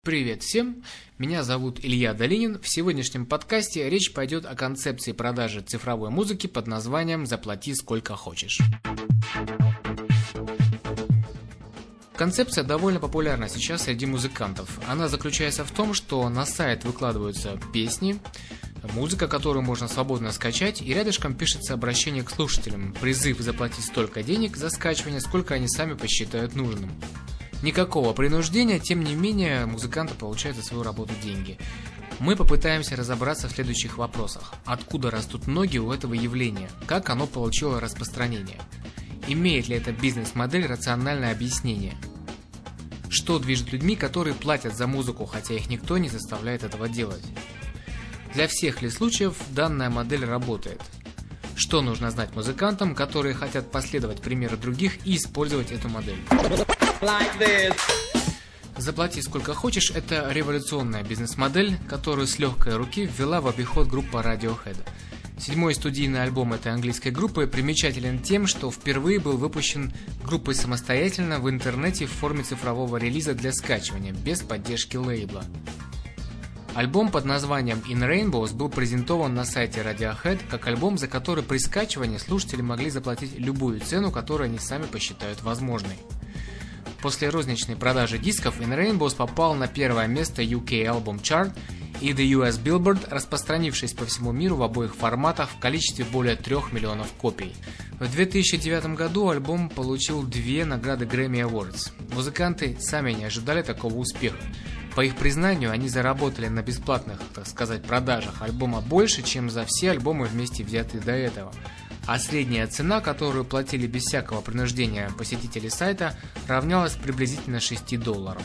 Привет всем, меня зовут Илья Долинин. В сегодняшнем подкасте речь пойдет о концепции продажи цифровой музыки под названием «Заплати сколько хочешь». Концепция довольно популярна сейчас среди музыкантов. Она заключается в том, что на сайт выкладываются песни, музыка, которую можно свободно скачать, и рядышком пишется обращение к слушателям, призыв заплатить столько денег за скачивание, сколько они сами посчитают нужным. Никакого принуждения, тем не менее, музыканты получают за свою работу деньги. Мы попытаемся разобраться в следующих вопросах. Откуда растут ноги у этого явления? Как оно получило распространение? Имеет ли эта бизнес-модель рациональное объяснение? Что движет людьми, которые платят за музыку, хотя их никто не заставляет этого делать? Для всех ли случаев данная модель работает? Что нужно знать музыкантам, которые хотят последовать примеру других и использовать эту модель? «Заплати сколько хочешь» — это революционная бизнес-модель, которую с легкой руки ввела в обиход группа Radiohead. Седьмой студийный альбом этой английской группы примечателен тем, что впервые был выпущен группой самостоятельно в интернете в форме цифрового релиза для скачивания, без поддержки лейбла. Альбом под названием In Rainbows был презентован на сайте Radiohead как альбом, за который при скачивании слушатели могли заплатить любую цену, которую они сами посчитают возможной. После розничной продажи дисков In Rainbows попал на первое место UK Album Chart и The US Billboard, распространившись по всему миру в обоих форматах в количестве более 3 миллионов копий. В 2009 году альбом получил 2 награды Grammy Awards. Музыканты сами не ожидали такого успеха. По их признанию, они заработали на бесплатных, так сказать, продажах альбома больше, чем за все альбомы вместе взятые до этого. А средняя цена, которую платили без всякого принуждения посетители сайта, равнялась приблизительно $6.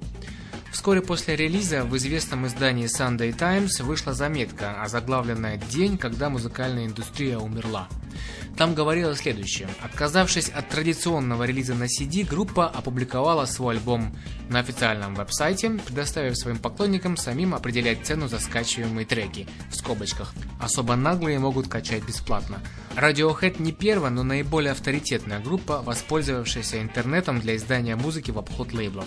Вскоре после релиза в известном издании Sunday Times вышла заметка, озаглавленная «День, когда музыкальная индустрия умерла». Там говорилось следующее. Отказавшись от традиционного релиза на CD, группа опубликовала свой альбом на официальном веб-сайте, предоставив своим поклонникам самим определять цену за скачиваемые треки, в скобочках. Особо наглые могут качать бесплатно. Radiohead не первая, но наиболее авторитетная группа, воспользовавшаяся интернетом для издания музыки в обход лейблов.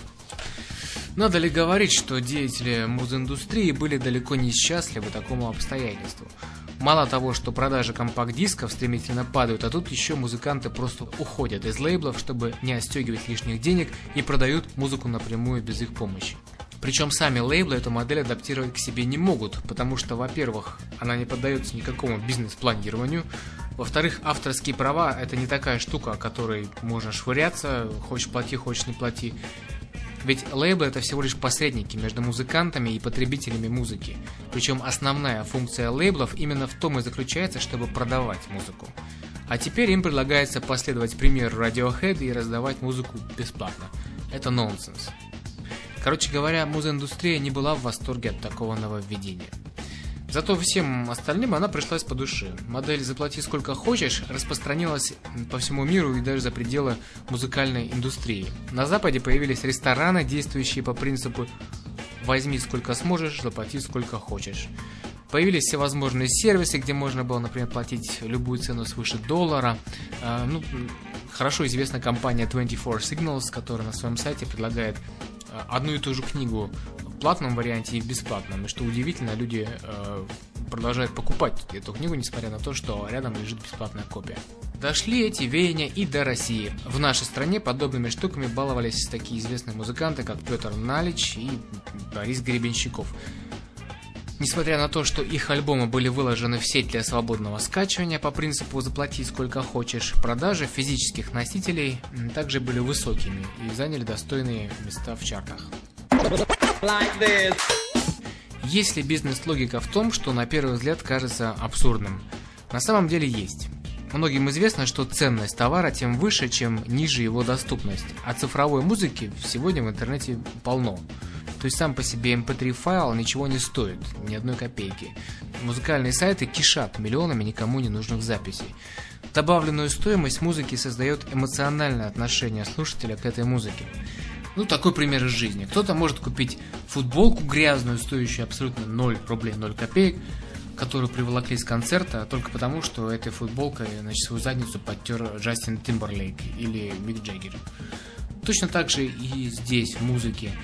Надо ли говорить, что деятели муз-индустрии были далеко не счастливы такому обстоятельству? Мало того, что продажи компакт-дисков стремительно падают, а тут еще музыканты просто уходят из лейблов, чтобы не отстегивать лишних денег, и продают музыку напрямую без их помощи. Причем сами лейблы эту модель адаптировать к себе не могут, потому что, во-первых, она не поддается никакому бизнес-планированию, во-вторых, авторские права — это не такая штука, о которой можно швыряться, хочешь плати, хочешь не плати. Ведь лейблы — это всего лишь посредники между музыкантами и потребителями музыки. Причем основная функция лейблов именно в том и заключается, чтобы продавать музыку. А теперь им предлагается последовать примеру Radiohead и раздавать музыку бесплатно. Это нонсенс. Короче говоря, музыиндустрия не была в восторге от такого нововведения. Зато всем остальным она пришлась по душе. Модель «Заплати сколько хочешь» распространилась по всему миру и даже за пределы музыкальной индустрии. На Западе появились рестораны, действующие по принципу «возьми сколько сможешь, заплати сколько хочешь». Появились всевозможные сервисы, где можно было, например, платить любую цену свыше $1. Хорошо известна компания 24 Signals, которая на своем сайте предлагает одну и ту же книгу в платном варианте и в бесплатном. И что удивительно, люди продолжают покупать эту книгу, несмотря на то, что рядом лежит бесплатная копия. Дошли эти веяния и до России. В нашей стране подобными штуками баловались такие известные музыканты, как Петр Налич и Борис Гребенщиков. Несмотря на то, что их альбомы были выложены в сеть для свободного скачивания по принципу «заплати сколько хочешь», продажи физических носителей также были высокими и заняли достойные места в чартах. Есть ли бизнес-логика в том, что на первый взгляд кажется абсурдным? На самом деле есть. Многим известно, что ценность товара тем выше, чем ниже его доступность, а цифровой музыки сегодня в интернете полно. То есть сам по себе MP3 файл ничего не стоит, ни одной копейки. Музыкальные сайты кишат миллионами никому не нужных записей. Добавленную стоимость музыки создает эмоциональное отношение слушателя к этой музыке. Такой пример из жизни. Кто-то может купить футболку грязную, стоящую абсолютно 0 рублей 0 копеек, которую приволокли с концерта только потому, что этой футболкой, свою задницу подтер Джастин Тимберлейк или Мик Джаггер. Точно так же и здесь, в музыке.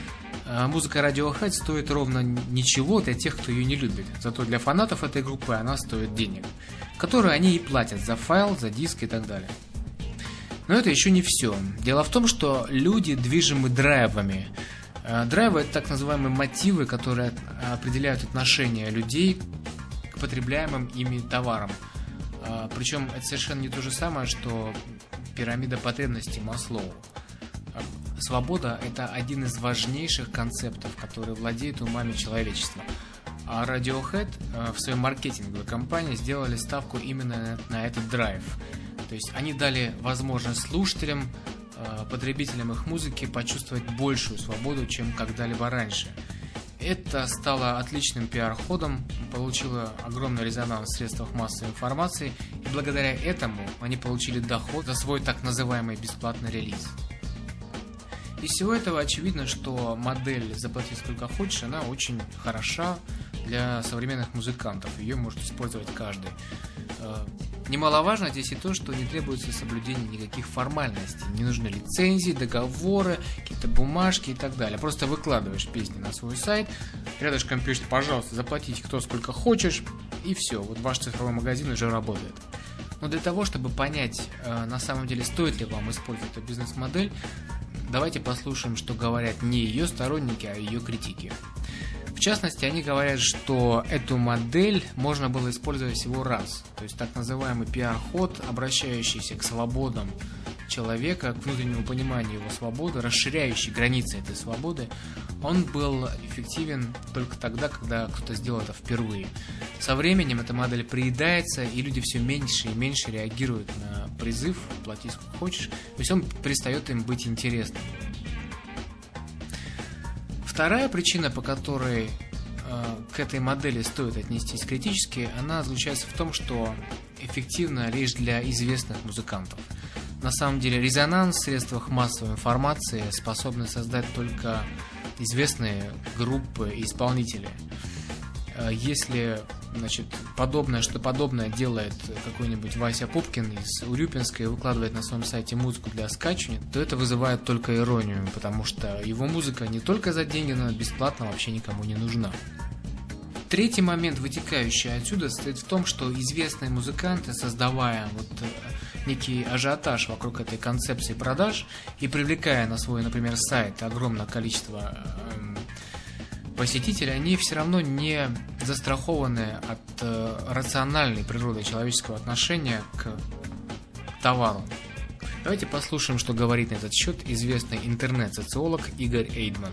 Музыка Radiohead стоит ровно ничего для тех, кто ее не любит. Зато для фанатов этой группы она стоит денег, которые они и платят за файл, за диск и так далее. Но это еще не все. Дело в том, что люди движимы драйвами. Драйвы — это так называемые мотивы, которые определяют отношение людей к потребляемым ими товарам. Причем это совершенно не то же самое, что пирамида потребностей Маслоу. Свобода — это один из важнейших концептов, который владеет умами человечества. А Radiohead в своей маркетинговой кампании сделали ставку именно на этот драйв. То есть они дали возможность слушателям, потребителям их музыки почувствовать большую свободу, чем когда-либо раньше. Это стало отличным пиар-ходом, получило огромный резонанс в средствах массовой информации, и благодаря этому они получили доход за свой так называемый бесплатный релиз. Из всего этого очевидно, что модель «заплати сколько хочешь», она очень хороша для современных музыкантов, ее может использовать каждый. Немаловажно здесь и то, что не требуется соблюдения никаких формальностей, не нужны лицензии, договоры, какие-то бумажки и так далее. Просто выкладываешь песни на свой сайт, рядышком пишешь: пожалуйста, заплатите кто сколько хочешь, и все, вот ваш цифровой магазин уже работает. Но для того, чтобы понять, на самом деле, стоит ли вам использовать эту бизнес-модель, давайте послушаем, что говорят не ее сторонники, а ее критики. В частности, они говорят, что эту модель можно было использовать всего раз. То есть так называемый пиар-ход, обращающийся к свободам человека, к внутреннему пониманию его свободы, расширяющий границы этой свободы, он был эффективен только тогда, когда кто-то сделал это впервые. Со временем эта модель приедается, и люди все меньше и меньше реагируют на призыв «плати сколько хочешь», то есть он перестает им быть интересным. Вторая причина, по которой к этой модели стоит отнестись критически, она заключается в том, что эффективна лишь для известных музыкантов. На самом деле резонанс в средствах массовой информации способны создать только известные группы и исполнители. Если, что подобное делает какой-нибудь Вася Пупкин из Урюпинска и выкладывает на своем сайте музыку для скачивания, то это вызывает только иронию, потому что его музыка не только за деньги, но и бесплатно вообще никому не нужна. Третий момент, вытекающий отсюда, состоит в том, что известные музыканты, создавая некий ажиотаж вокруг этой концепции продаж и привлекая на свой, например, сайт огромное количество посетителей, они все равно не застрахованы от рациональной природы человеческого отношения к товару. Давайте послушаем, что говорит на этот счет известный интернет-социолог Игорь Эйдман.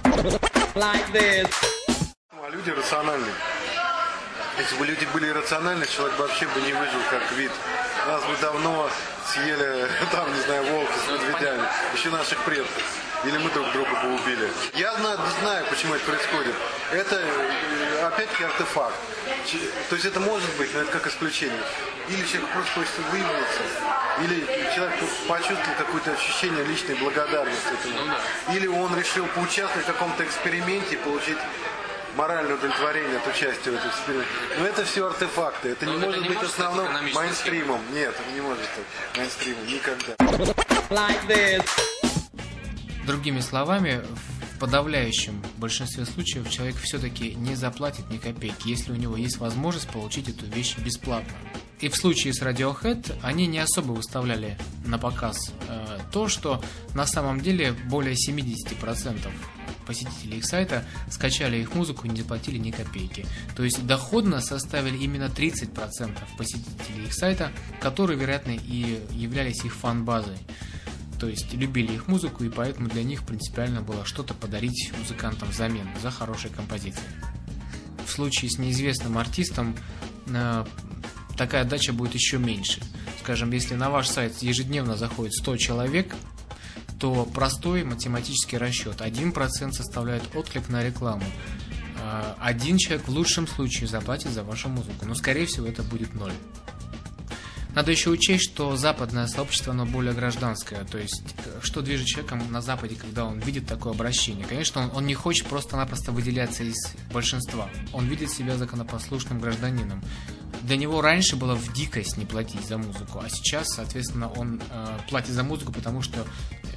А люди рациональны. Если бы люди были рациональны, человек вообще бы не выжил как вид. Нас бы давно съели, волки с медведями, еще наших предков. Или мы друг друга бы убили. Я знаю, почему это происходит. Это, опять-таки, артефакт. То есть это может быть, но это как исключение. Или человек просто хочет выебнуться, или человек почувствовал какое-то ощущение личной благодарности этому. Или он решил поучаствовать в каком-то эксперименте и получить моральное удовлетворение от участия в этом эксперименте. Но это все артефакты. Это не может быть основным мейнстримом. Нет, это не может быть мейнстримом. Никогда. Другими словами, в подавляющем большинстве случаев человек все-таки не заплатит ни копейки, если у него есть возможность получить эту вещь бесплатно. И в случае с Radiohead они не особо выставляли на показ то, что на самом деле более 70% посетителей их сайта скачали их музыку и не заплатили ни копейки. То есть доходно составили именно 30% посетителей их сайта, которые, вероятно, и являлись их фан-базой. То есть любили их музыку, и поэтому для них принципиально было что-то подарить музыкантам взамен за хорошие композиции. В случае с неизвестным артистом такая отдача будет еще меньше. Скажем, если на ваш сайт ежедневно заходит 100 человек, то простой математический расчет: 1% составляет отклик на рекламу. Один человек в лучшем случае заплатит за вашу музыку, но скорее всего это будет 0. Надо еще учесть, что западное сообщество, оно более гражданское. То есть, что движет человеком на Западе, когда он видит такое обращение? Конечно, он не хочет просто-напросто выделяться из большинства. Он видит себя законопослушным гражданином. Для него раньше было в дикость не платить за музыку, а сейчас, соответственно, он платит за музыку, потому что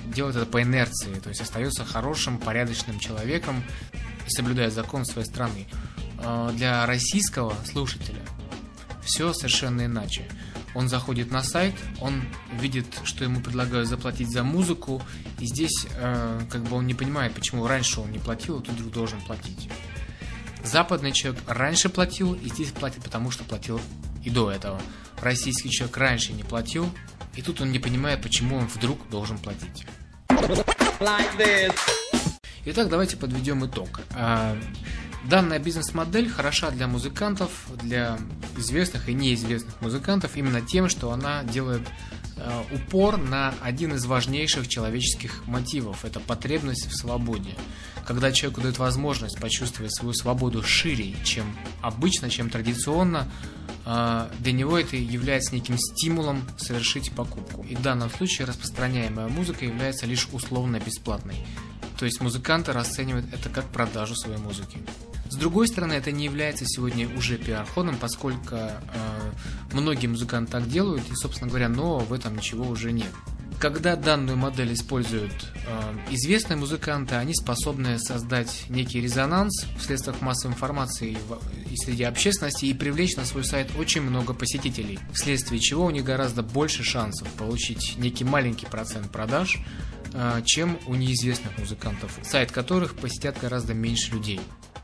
делает это по инерции, то есть остается хорошим, порядочным человеком и соблюдает закон своей страны. Для российского слушателя все совершенно иначе. Он заходит на сайт, он видит, что ему предлагают заплатить за музыку, и здесь он не понимает, почему раньше он не платил, а тут вдруг должен платить. Западный человек раньше платил, и здесь платит, потому что платил и до этого. Российский человек раньше не платил, и тут он не понимает, почему он вдруг должен платить. Итак, давайте подведем итог. Данная бизнес-модель хороша для музыкантов, для известных и неизвестных музыкантов, именно тем, что она делает упор на один из важнейших человеческих мотивов – это потребность в свободе. Когда человеку дают возможность почувствовать свою свободу шире, чем обычно, чем традиционно, для него это является неким стимулом совершить покупку. И в данном случае распространяемая музыка является лишь условно бесплатной. То есть музыканты расценивают это как продажу своей музыки. С другой стороны, это не является сегодня уже пиар-ходом, поскольку многие музыканты так делают, и, собственно говоря, нового в этом ничего уже нет. Когда данную модель используют известные музыканты, они способны создать некий резонанс в средствах массовой информации и среди общественности и привлечь на свой сайт очень много посетителей, вследствие чего у них гораздо больше шансов получить некий маленький процент продаж, чем у неизвестных музыкантов, сайт которых посетят гораздо меньше людей.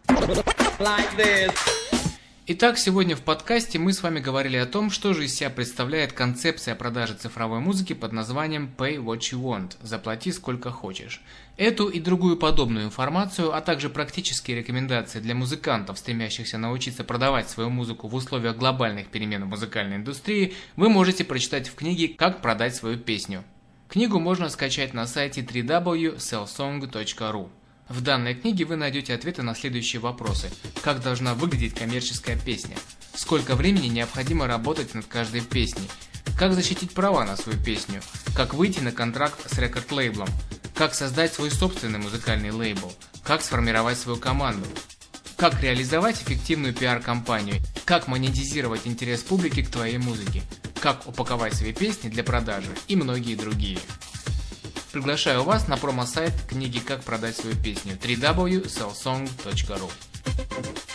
Итак, сегодня в подкасте мы с вами говорили о том, что же из себя представляет концепция продажи цифровой музыки под названием Pay What You Want – заплати сколько хочешь. Эту и другую подобную информацию, а также практические рекомендации для музыкантов, стремящихся научиться продавать свою музыку в условиях глобальных перемен в музыкальной индустрии, вы можете прочитать в книге «Как продать свою песню». Книгу можно скачать на сайте www.sellsong.ru. В данной книге вы найдете ответы на следующие вопросы. Как должна выглядеть коммерческая песня? Сколько времени необходимо работать над каждой песней? Как защитить права на свою песню? Как выйти на контракт с рекорд-лейблом? Как создать свой собственный музыкальный лейбл? Как сформировать свою команду? Как реализовать эффективную пиар-кампанию? Как монетизировать интерес публики к твоей музыке? Как упаковать свои песни для продажи? И многие другие. Приглашаю вас на промо-сайт книги «Как продать свою песню» www.sellsong.ru.